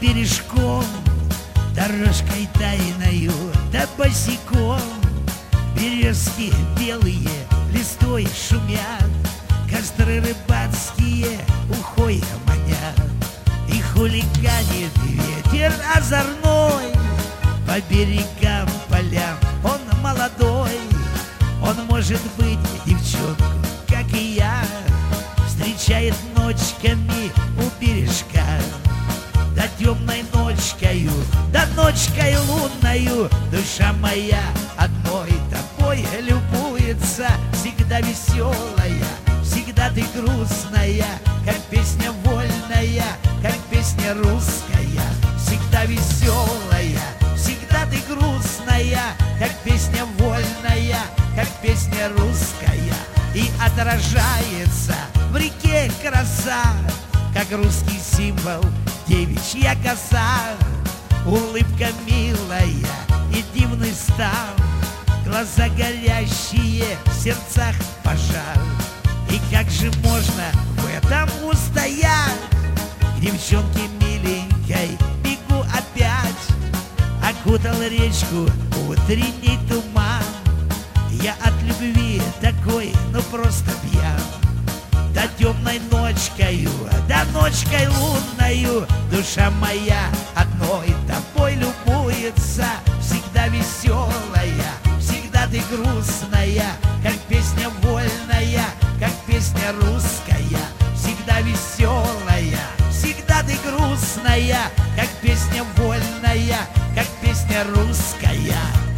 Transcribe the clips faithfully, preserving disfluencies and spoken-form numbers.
бережком, дорожкой тайною, да босиком. Березки белые листвой шумят, костры рыбацкие ухой манят. И хулиганит ветер озорной по берегам, полям. Он молодой, он может быть девчонку, как и я, встречает ночками у бережка. Да темной ночкою, да ночкой лунною душа моя одной тобой любуется. Всегда веселая, всегда ты грустная, как песня вольная, как песня русская. Всегда веселая, всегда ты грустная, как песня вольная, как песня русская. И отражается в реке краса, как русский символ девичья коса. Улыбка милая и дивный став, глаза горящие, в сердцах пожар. И как же можно в этом устоять? К девчонке миленькой бегу опять, окутал речку утренний туман. Я от любви такой, ну просто пьян. Да темной ночкою, да ночкой лунною душа моя одной тобой любуется. Всегда веселая, всегда ты грустная, как песня вольная, как песня русская. Всегда веселая, всегда ты грустная, как песня вольная, как песня русская.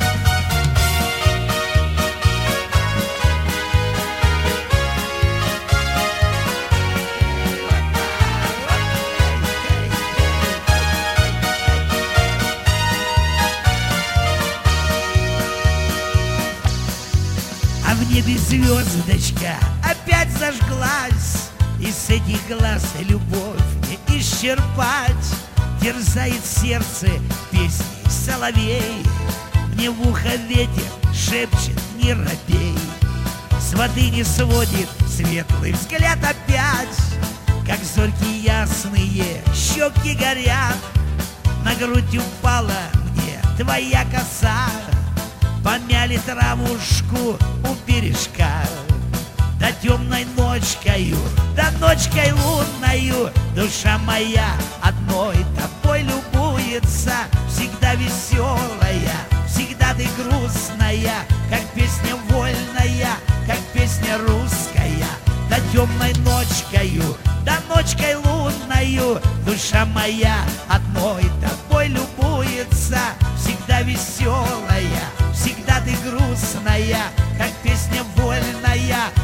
А в небе звездочка опять зажглась, и с этих глаз любовь не исчерпать. Терзает сердце песни соловей, мне в ухо ветер шепчет: не робей. Сваты не сводит светлый взгляд опять, как зорьки ясные щеки горят. На грудь упала мне твоя коса, помяли травушку у бережка. Да темной ночкою, да ночкой лунною душа моя одной тобой любуется. Всегда веселая, всегда ты грустная, как песня вольная, как песня русская. Да темной ночкою, да ночкой лунною душа моя одной тобой любуется. Всегда веселая, всегда ты грустная, как песня вольная,